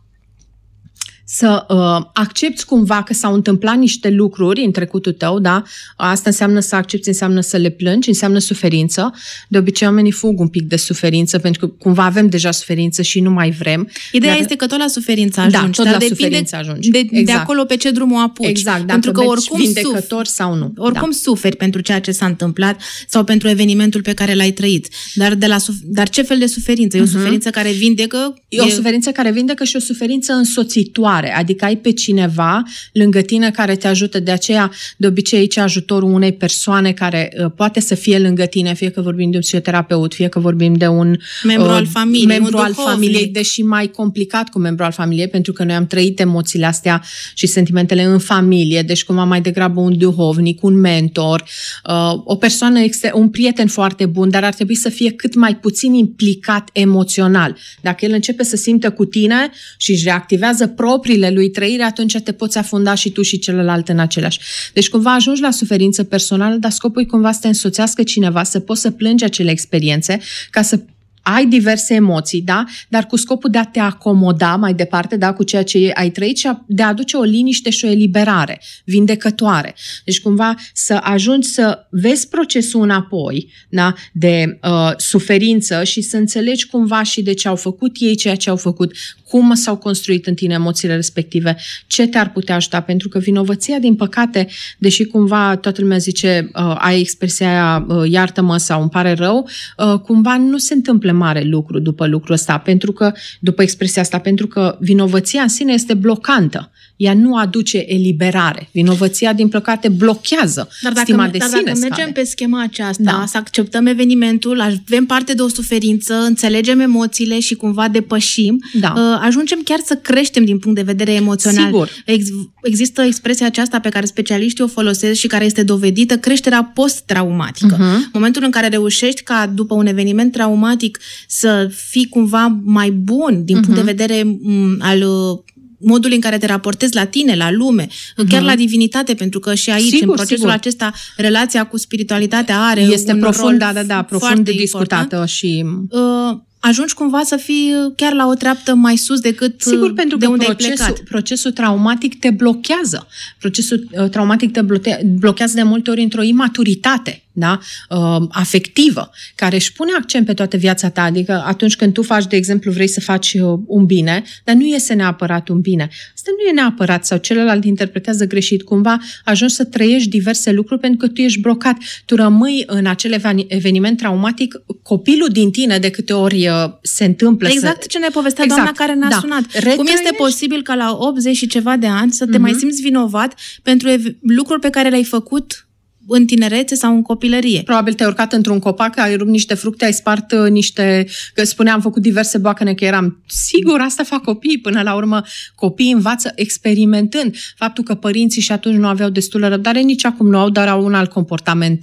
să uh, accepti cumva că s-au întâmplat niște lucruri în trecutul tău, da? Asta înseamnă să accepti, înseamnă să le plângi, înseamnă suferință. De obicei oamenii fug un pic de suferință, pentru că cumva avem deja suferință și nu mai vrem. Ideea dar... este că tot la suferință ajungi. Da, tot dar la depinde suferință ajungi. De, exact. de acolo pe ce drum o apuci. Exact, dacă pentru că oricum vindecător suf... sau nu. Oricum da. suferi pentru ceea ce s-a întâmplat sau pentru evenimentul pe care l-ai trăit. Dar, de la suf- dar ce fel de suferință? E o uh-huh. suferință care vindecă? E o suferință care vindecă și o suferință însoțitoare, adică ai pe cineva lângă tine care te ajută. De aceea, de obicei, aici ajutorul unei persoane care uh, poate să fie lângă tine, fie că vorbim de un psihoterapeut, fie că vorbim de un membru uh, al familiei, membru al familiei, deși mai complicat cu membru al familiei, pentru că noi am trăit emoțiile astea și sentimentele în familie, deci cumva mai degrabă un duhovnic, un mentor, uh, o persoană, un prieten foarte bun, dar ar trebui să fie cât mai puțin implicat emoțional. Dacă el începe să simtă cu tine și își reactivează propriile lui trăiri, atunci te poți afunda și tu și celălalt în același. Deci cumva ajungi la suferință personală, dar scopul e cumva să te însoțească cineva, să poți să plângi acele experiențe, ca să ai diverse emoții, da? Dar cu scopul de a te acomoda mai departe, da? Cu ceea ce ai trăit și de a aduce o liniște și o eliberare vindecătoare. Deci cumva să ajungi să vezi procesul înapoi, da? De uh, suferință și să înțelegi cumva și de ce au făcut ei ceea ce au făcut, cum s-au construit în tine emoțiile respective, ce te-ar putea ajuta, pentru că vinovăția, din păcate, deși cumva toată lumea zice, uh, ai expresia aia, uh, iartă-mă sau îmi pare rău, uh, cumva nu se întâmplă mare lucru după lucrul ăsta, pentru că, după expresia asta, pentru că vinovăția în sine este blocantă. Ea nu aduce eliberare. Vinovăția, din păcate, blochează dar dacă, stima de dar sine. Dacă mergem pe schema aceasta, da. Să acceptăm evenimentul, avem parte de o suferință, înțelegem emoțiile și cumva depășim, da. ajungem chiar să creștem din punct de vedere emoțional. Sigur. Ex- există expresia aceasta pe care specialiștii o folosesc și care este dovedită, creșterea post-traumatică. Uh-huh. În momentul în care reușești ca după un eveniment traumatic să fii cumva mai bun din uh-huh. punct de vedere m- al modul în care te raportezi la tine, la lume, uh-huh. chiar la divinitate, pentru că și aici, sigur, în procesul sigur. acesta, relația cu spiritualitatea are este un profund, rol da, da, da, profund discutată important. Și uh, ajungi cumva să fii chiar la o treaptă mai sus decât sigur, pentru de că unde procesul, ai plecat. Procesul traumatic te blochează. Procesul uh, traumatic te blochează de multe ori într-o imaturitate, da? uh, afectivă, care își pune accent pe toată viața ta. Adică atunci când tu faci, de exemplu, vrei să faci uh, un bine, dar nu iese neapărat un bine. Asta nu e neapărat, sau celălalt interpretează greșit. Cumva ajungi să trăiești diverse lucruri pentru că tu ești blocat. Tu rămâi în acel eveniment traumatic, copilul din tine de câte ori se întâmplă. Exact să... ce ne povestea exact. doamna care ne-a da. sunat. Retrăiești? Cum este posibil ca la optzeci și ceva de ani să te uh-huh. mai simți vinovat pentru ev- lucruri pe care le-ai făcut în tinerețe sau în copilărie? Probabil te-ai urcat într-un copac, ai rupt niște fructe, ai spart niște... Că spuneam, am făcut diverse boacăne, că eram sigur, asta fac copiii. Până la urmă, copiii învață experimentând. Faptul că părinții și atunci nu aveau destulă răbdare, nici acum nu au, dar au un alt comportament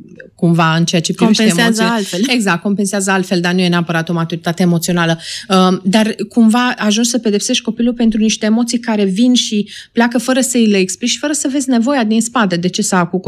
cumva în ceea ce privește compensează emoțiile. altfel. Exact, compensează altfel, dar nu e neapărat o maturitate emoțională. Dar cumva ajungi să pedepsești copilul pentru niște emoții care vin și pleacă fără să îi le explici, fără să vezi nevoia din spate. De ce s-a acucuțat, de ce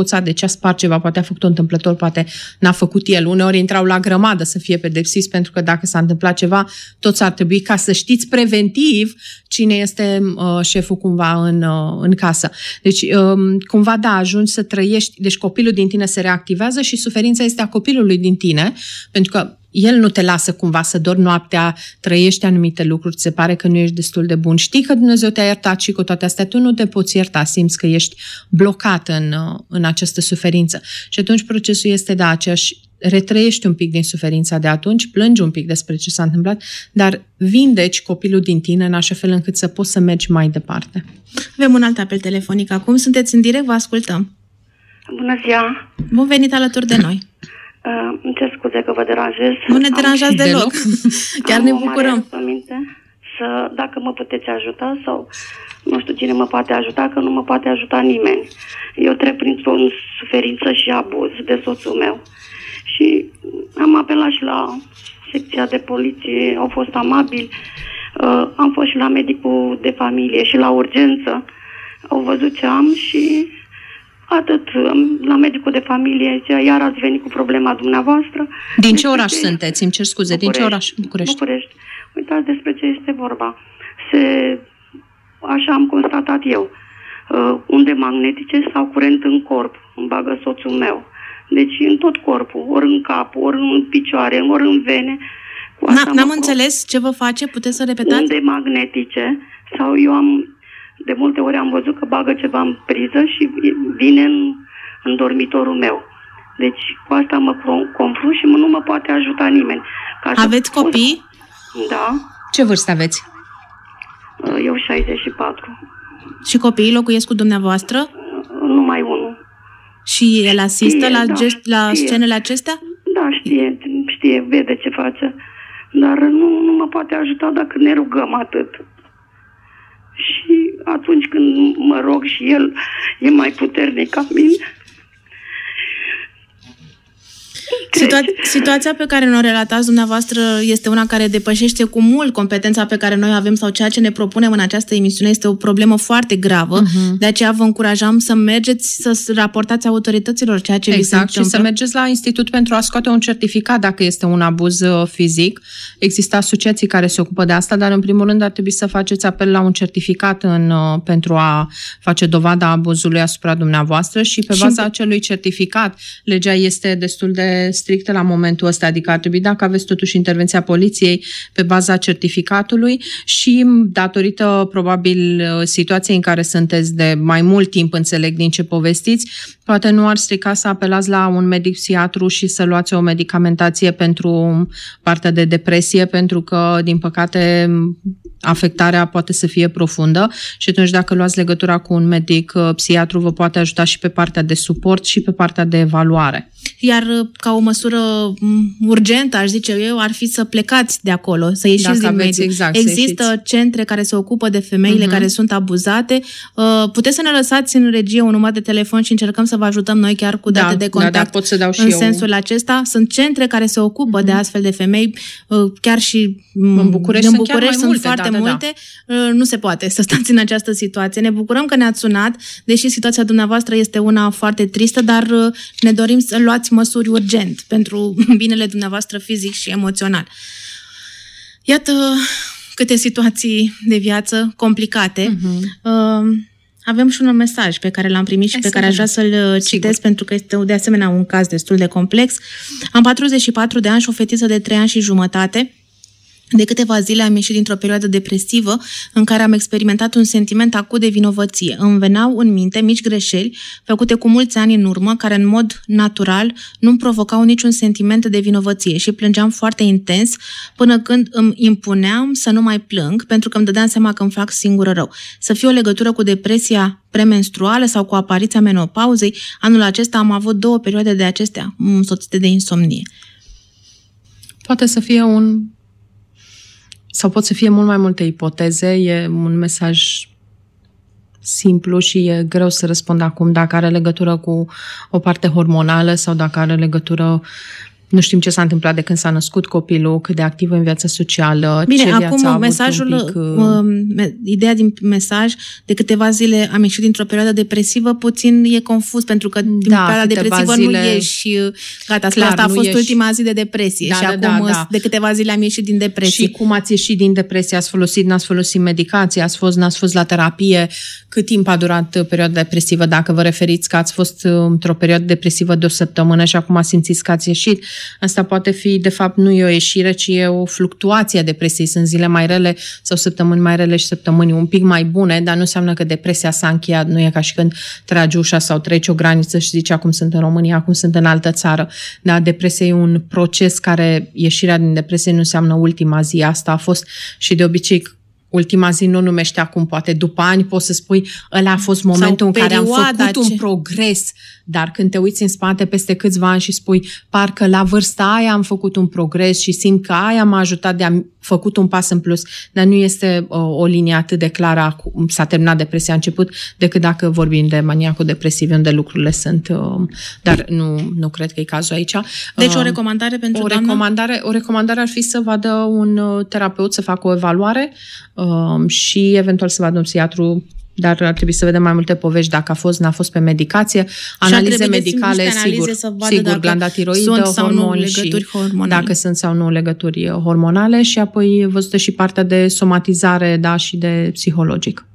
aici spart ceva, poate a făcut-o întâmplător, poate n-a făcut el. Uneori intrau la grămadă să fie pedepsiți, pentru că dacă s-a întâmplat ceva, toți ar trebui ca să știți preventiv cine este uh, șeful cumva în, uh, în casă. Deci, uh, cumva, da, ajungi să trăiești, deci copilul din tine se reactivează și suferința este a copilului din tine, pentru că el nu te lasă cumva să dormi noaptea, trăiești anumite lucruri, ți se pare că nu ești destul de bun. Știi că Dumnezeu te-a iertat și cu toate astea tu nu te poți ierta, simți că ești blocat în, în această suferință. Și atunci procesul este, da, aceeași, retrăiești un pic din suferința de atunci, plângi un pic despre ce s-a întâmplat, dar vindeci copilul din tine în așa fel încât să poți să mergi mai departe. Avem un alt apel telefonic acum, sunteți în direct, vă ascultăm. Bună ziua! Bun venit alături de noi! Uh, îmi cer scuze că vă deranjez. Nu ne deranjați deloc. deloc. Chiar Am ne bucurăm. Minte să, dacă mă puteți ajuta sau nu știu cine mă poate ajuta, că nu mă poate ajuta nimeni. Eu trec printr-o suferință și abuz de soțul meu. Și am apelat și la secția de poliție, au fost amabili. Uh, am fost și la medicul de familie și la urgență. Au văzut ce am și... Atât, la medicul de familie, zicea, iar ați venit cu problema dumneavoastră. Din ce oraș este... sunteți? Îmi cer scuze, București. Din ce oraș? București. București. Uitați despre ce este vorba. Se... Așa am constatat eu. Uh, unde magnetice sau curent în corp, îmi bagă soțul meu. Deci în tot corpul, ori în cap, ori în picioare, ori în vene. N-am înțeles ce vă face, puteți să repetați? Unde magnetice sau eu am... De multe ori am văzut că bagă ceva în priză și vine în, în dormitorul meu. Deci cu asta mă confrunt și nu mă poate ajuta nimeni. Ca aveți să... copii? Da. Ce vârstă aveți? Eu șaizeci și patru. Și copiii locuiesc cu dumneavoastră? Numai unul. Și el asistă știe, la, da, gest, la scenele acestea? Da, știe, știe, vede ce face. Dar nu, nu mă poate ajuta dacă ne rugăm atât. Și atunci când mă rog și el e mai puternic ca mine. Situa- situația pe care ne-o relatați dumneavoastră este una care depășește cu mult competența pe care noi avem sau ceea ce ne propunem în această emisiune. Este o problemă foarte gravă. Uh-huh. De aceea vă încurajam să mergeți să raportați autorităților ceea ce exact, vi se întâmplă. Și să mergeți la institut pentru a scoate un certificat dacă este un abuz fizic. Există asociații care se ocupă de asta, dar în primul rând ar trebui să faceți apel la un certificat în, pentru a face dovada abuzului asupra dumneavoastră și pe baza și... acelui certificat, legea este destul de strictă la momentul ăsta, adică ar trebui, dacă aveți totuși intervenția poliției pe baza certificatului și datorită probabil situației în care sunteți de mai mult timp, înțeleg din ce povestiți, poate nu ar strica să apelați la un medic psihiatru și să luați o medicamentație pentru partea de depresie, pentru că, din păcate, afectarea poate să fie profundă și atunci dacă luați legătura cu un medic psihiatru vă poate ajuta și pe partea de suport și pe partea de evaluare. Iar ca o măsură urgentă, aș zice eu, ar fi să plecați de acolo, să ieșiți dacă din mediu. Exact, există centre care se ocupă de femeile uh-huh. care sunt abuzate. Puteți să ne lăsați în regie un număr de telefon și încercăm să vă ajutăm noi chiar cu date da, de contact. Da, da, pot să dau și în eu. sensul acesta. Sunt centre care se ocupă uh-huh. de astfel de femei, chiar și în București, în București sunt, sunt foarte da, da, multe. Da. Nu se poate să stați în această situație. Ne bucurăm că ne-ați sunat, deși situația dumneavoastră este una foarte tristă, dar ne dorim să luați măsuri urgent pentru binele dumneavoastră fizic și emoțional. Iată câte situații de viață complicate. Uh-huh. Avem și un mesaj pe care l-am primit și Hai pe care aș vrea să-l citesc, Sigur. pentru că este de asemenea un caz destul de complex. Am patruzeci și patru de ani și o fetiță de trei ani și jumătate. De câteva zile am ieșit dintr-o perioadă depresivă în care am experimentat un sentiment acut de vinovăție. Îmi veneau în minte mici greșeli făcute cu mulți ani în urmă, care în mod natural nu-mi provocau niciun sentiment de vinovăție și plângeam foarte intens până când îmi impuneam să nu mai plâng, pentru că îmi dădeam seama că îmi fac singură rău. Să fie o legătură cu depresia premenstruală sau cu apariția menopauzei, anul acesta am avut două perioade de acestea însoțite de insomnie. Poate să fie un Sau pot să fie mult mai multe ipoteze, e un mesaj simplu și e greu să răspund acum dacă are legătură cu o parte hormonală sau dacă are legătură, nu știm ce s-a întâmplat de când s-a născut copilul, cât de activ în viața socială. Bine, ce acum mesajul, pic, uh, ideea din mesaj, de câteva zile am ieșit dintr-o perioadă depresivă, puțin e confuz, pentru că din da, perioada depresivă zile, nu ieși, gata, clar, asta a fost ieși. ultima zi de depresie da, și da, acum da, da. de câteva zile am ieșit din depresie. Și cum ați ieșit din depresie? Ați folosit, n-ați folosit medicație, ați fost, n-ați fost la terapie? Cât timp a durat perioada depresivă? Dacă vă referiți că ați fost într-o perioadă depresivă de o săptămână și acum simțiți că ați ieșit, asta poate fi, de fapt, nu e o ieșire, ci e o fluctuație a depresiei. Sunt zile mai rele sau săptămâni mai rele și săptămâni un pic mai bune, dar nu înseamnă că depresia s-a încheiat. Nu e ca și când tragi ușa sau treci o graniță și zici acum sunt în România, acum sunt în altă țară. Dar depresia e un proces care, ieșirea din depresie nu înseamnă ultima zi. Asta a fost și de obicei ultima zi nu numește acum, poate după ani poți să spui ăla a fost momentul în care am făcut un ce... progres, dar când te uiți în spate peste câțiva ani și spui parcă la vârsta aia am făcut un progres și simt că aia m-a ajutat de a făcut un pas în plus, dar nu este uh, o linie atât de clară, s-a terminat depresia, a început, decât dacă vorbim de maniacul depresiv, unde lucrurile sunt, uh, dar nu, nu cred că e cazul aici. Deci o recomandare pentru o doamna? recomandare, o recomandare ar fi să vadă un uh, terapeut, să facă o evaluare uh, și eventual să vadă un psihiatru, dar ar trebui să vedem mai multe povești dacă a fost, n-a fost pe medicație, analize medicale, sigur, sigur, glanda tiroidă, hormoni și dacă sunt sau nu legături hormonale și apoi văzută și partea de somatizare, da, și de psihologic.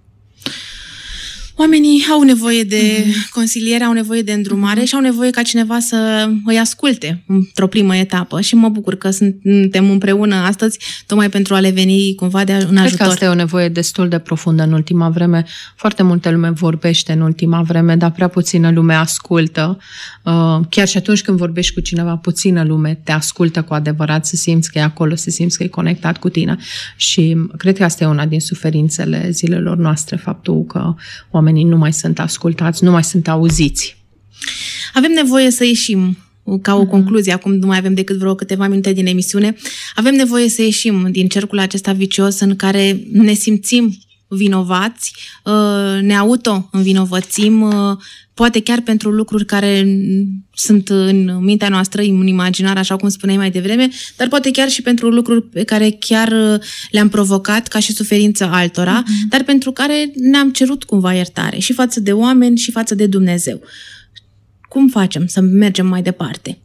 Oamenii au nevoie de consiliere, au nevoie de îndrumare și au nevoie ca cineva să îi asculte într-o primă etapă și mă bucur că suntem împreună astăzi tocmai pentru a le veni cumva de un ajutor. Cred că asta e o nevoie destul de profundă în ultima vreme. Foarte multă lume vorbește în ultima vreme, dar prea puțină lume ascultă. Chiar și atunci când vorbești cu cineva, puțină lume te ascultă cu adevărat, să simți că e acolo, să simți că e conectat cu tine. Și cred că asta e una din suferințele zilelor noastre, faptul că oamenii nu mai sunt ascultați, nu mai sunt auziți. Avem nevoie să ieșim, ca o concluzie, acum nu mai avem decât vreo câteva minute din emisiune, avem nevoie să ieșim din cercul acesta vicios în care ne simțim vinovați, ne auto-învinovățim, poate chiar pentru lucruri care sunt în mintea noastră, în imaginar, așa cum spuneai mai devreme, dar poate chiar și pentru lucruri pe care chiar le-am provocat ca și suferință altora, mm-hmm. dar pentru care ne-am cerut cumva iertare și față de oameni și față de Dumnezeu. Cum facem să mergem mai departe?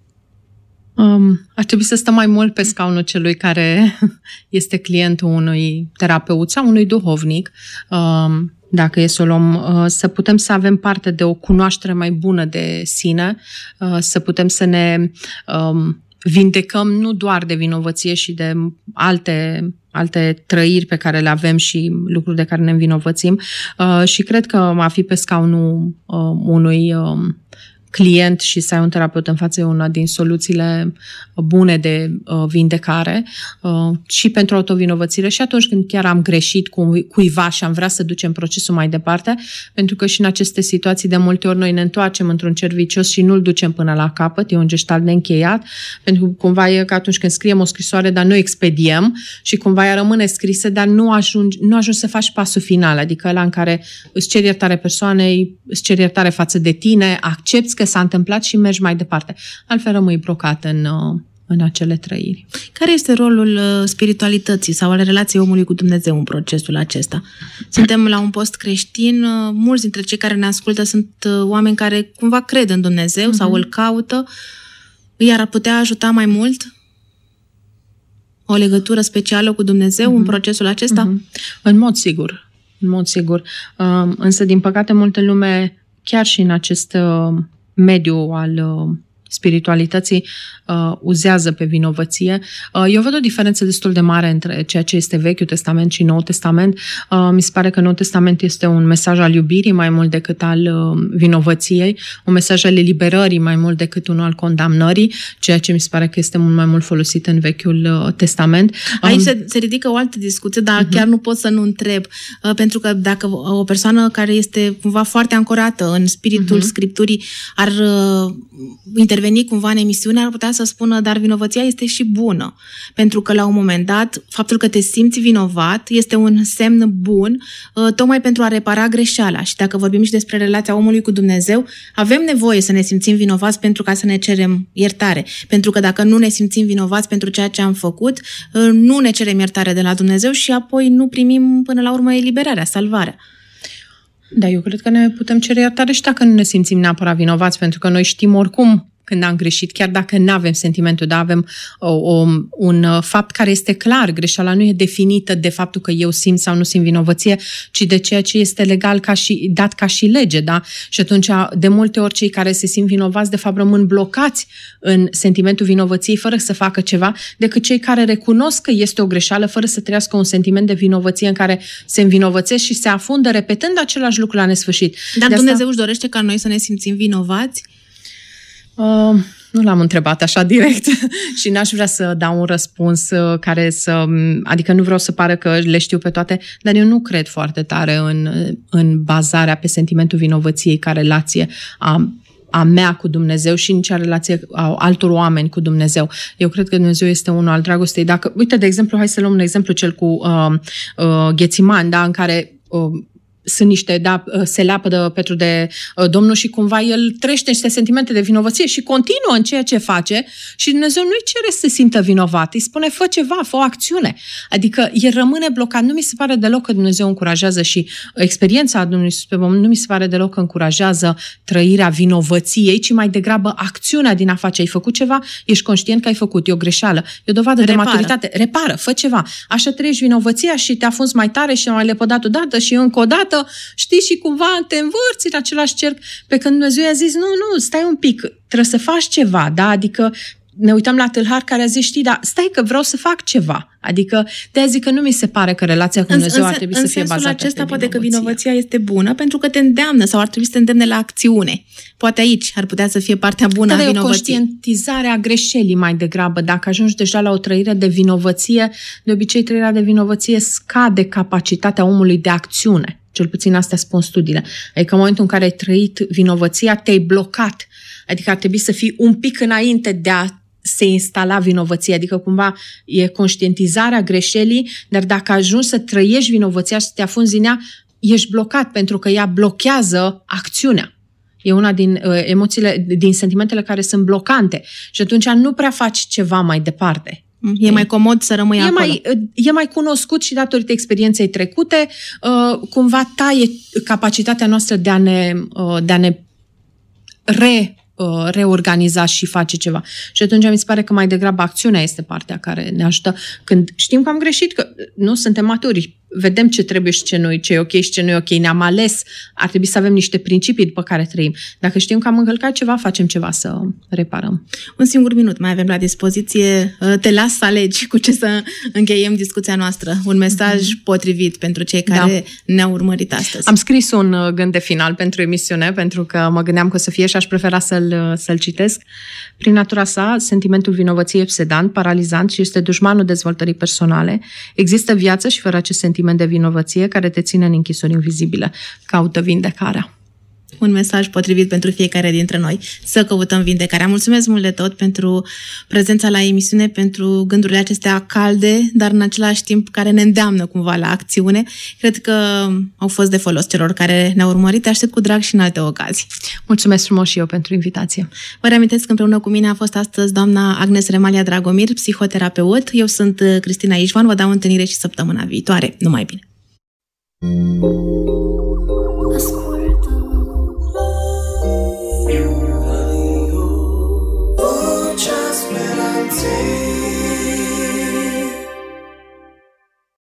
Um, ar trebui să stăm mai mult pe scaunul celui care este clientul unui terapeut sau unui duhovnic, um, dacă e să o luăm, uh, să putem să avem parte de o cunoaștere mai bună de sine, uh, să putem să ne um, vindecăm nu doar de vinovăție și de alte alte trăiri pe care le avem și lucruri de care ne învinovățim uh, și cred că a fi pe scaunul uh, unui uh, client și să ai un terapeut în față e una din soluțiile bune de uh, vindecare uh, și pentru autovinovățire și atunci când chiar am greșit cu cuiva și am vrea să ducem procesul mai departe, pentru că și în aceste situații de multe ori noi ne întoarcem într-un cer vicios și nu-l ducem până la capăt, e un gestalt neîncheiat, pentru că cumva e că atunci când scriem o scrisoare, dar nu expediem și cumva ea rămâne scrisă, dar nu ajungi, nu ajungi să faci pasul final, adică ăla în care îți ceri iertare persoanei, îți ceri iertare față de tine, accepți că s-a întâmplat și mergi mai departe. Altfel rămâi blocat în, în acele trăiri. Care este rolul spiritualității sau al relației omului cu Dumnezeu în procesul acesta? Suntem la un post creștin, mulți dintre cei care ne ascultă sunt oameni care cumva cred în Dumnezeu mm-hmm. sau îl caută. Iar ar putea ajuta mai mult o legătură specială cu Dumnezeu mm-hmm. în procesul acesta? Mm-hmm. În mod sigur. În mod sigur. Însă, din păcate, multe lume, chiar și în acest mediu al uh, spiritualității uh, uzează pe vinovăție. Uh, eu văd o diferență destul de mare între ceea ce este Vechiul Testament și Noul Testament. Uh, mi se pare că Noul Testament este un mesaj al iubirii mai mult decât al uh, vinovăției, un mesaj al eliberării mai mult decât unul al condamnării, ceea ce mi se pare că este mult mai mult folosit în Vechiul uh, Testament. Aici um, se, se ridică o altă discuție, dar uh-huh. chiar nu pot să nu întreb, uh, pentru că dacă o persoană care este cumva foarte ancorată în spiritul uh-huh. Scripturii ar uh, interveni interveni cumva în emisiune, ar putea să spună, dar vinovăția este și bună. Pentru că la un moment dat, faptul că te simți vinovat este un semn bun, tocmai pentru a repara greșeala. Și dacă vorbim și despre relația omului cu Dumnezeu, avem nevoie să ne simțim vinovați pentru ca să ne cerem iertare. Pentru că dacă nu ne simțim vinovați pentru ceea ce am făcut, nu ne cerem iertare de la Dumnezeu și apoi nu primim până la urmă eliberarea, salvarea. Da, eu cred că ne putem cere iertare și dacă nu ne simțim neapărat vinovați, pentru că noi știm oricum când am greșit, chiar dacă nu avem sentimentul, dar avem o, o, un fapt care este clar. Greșeala nu e definită de faptul că eu simt sau nu simt vinovăție, ci de ceea ce este legal ca și, dat ca și lege, da? Și atunci, de multe ori, cei care se simt vinovați, de fapt, rămân blocați în sentimentul vinovăției, fără să facă ceva, decât cei care recunosc că este o greșeală, fără să trăiască un sentiment de vinovăție în care se învinovățesc și se afundă repetând același lucru la nesfârșit. Dar de Dumnezeu asta... își dorește ca noi să ne simțim vinovați? Uh, nu l-am întrebat așa direct și n-aș vrea să dau un răspuns care să... Adică nu vreau să pară că le știu pe toate, dar eu nu cred foarte tare în, în bazarea pe sentimentul vinovăției ca relație a, a mea cu Dumnezeu și în cea relație a altor oameni cu Dumnezeu. Eu cred că Dumnezeu este unul al dragostei. Dacă, uite, de exemplu, hai să luăm un exemplu cel cu uh, uh, Ghețiman, da, în care... Uh, sunt niște, da, se leapă de Petru de uh, Domnul și cumva el trește niște sentimente de vinovăție și continuă în ceea ce face și Dumnezeu nu-i cere să se simtă vinovat, îi spune fă ceva, fă o acțiune. Adică el rămâne blocat. Nu mi se pare deloc că Dumnezeu încurajează și experiența Domnului Iisus pe pământ nu mi se pare deloc că încurajează trăirea vinovăției, ci mai degrabă acțiunea din a face. Ai făcut ceva, ești conștient că ai făcut, e o greșeală, e o dovadă repară. de maturitate. Repară, fă ceva. Așa trăiești vinovăția și te afunzi mai tare și mai lepădat odată și încă o dată, știi, și cumva te învârți în același cerc, pe când Dumnezeu i-a zis, nu, nu, stai un pic, trebuie să faci ceva, da? Adică ne uităm la tâlhar care a zis, știi, dar stai că vreau să fac ceva. Adică de-aia zic că nu mi se pare că relația cu Dumnezeu în, ar trebui în să fie bazată pe vinovăție. În sensul acesta poate că vinovăția este bună pentru că te îndeamnă sau ar trebui să te îndemne la acțiune. Poate aici ar putea să fie partea bună da, a vinovăției. E o conștientizare a greșelii mai degrabă. Dacă ajungi deja la o trăire de vinovăție, de obicei trăirea de vinovăție scade capacitatea omului de acțiune. Cel puțin astea spun studiile. Adică în momentul în care ai trăit vinovăția, te-ai blocat. Adică ar trebui să fii un pic înainte de a se instala vinovăția. Adică cumva e conștientizarea greșelii, dar dacă ajungi să trăiești vinovăția și să te afunzi în ea, ești blocat pentru că ea blochează acțiunea. E una din uh, emoțiile, din sentimentele care sunt blocante. Și atunci nu prea faci ceva mai departe. E mai comod să rămâi e acolo. Mai, e mai cunoscut și datorită experienței trecute, uh, cumva taie capacitatea noastră de a ne, uh, de a ne re, uh, reorganiza și face ceva. Și atunci mi se pare că mai degrabă acțiunea este partea care ne ajută. Când știm că am greșit, că nu suntem maturi, vedem ce trebuie și ce nu, ce e ok și ce nu e ok, ne-am ales, ar trebui să avem niște principii după care trăim. Dacă știm că am încălcat ceva, facem ceva să reparăm. Un singur minut mai avem la dispoziție. Te las să alegi cu ce să încheiem discuția noastră. Un mesaj mm-hmm. potrivit pentru cei care da. ne-au urmărit astăzi. Am scris un gând de final pentru emisiune, pentru că mă gândeam că o să fie și aș prefera să-l, să-l citesc. Prin natura sa, sentimentul vinovăției e obsedant, paralizant și este dușmanul dezvoltării personale. Există viață și fără acest sentiment de vinovăție care te ține în închisori invizibile. Caută vindecarea. Un mesaj potrivit pentru fiecare dintre noi. Să căutăm vindecarea. Mulțumesc mult de tot pentru prezența la emisiune, pentru gândurile acestea calde, dar în același timp care ne îndeamnă cumva la acțiune. Cred că au fost de folos celor care ne-au urmărit. Te aștept cu drag și în alte ocazii. Mulțumesc frumos și eu pentru invitație. Vă reamintesc că împreună cu mine a fost astăzi doamna Agnes Remalia Dragomir, psihoterapeut. Eu sunt Cristina Ișvan. Vă dau întâlnire și săptămâna viitoare. Numai bine!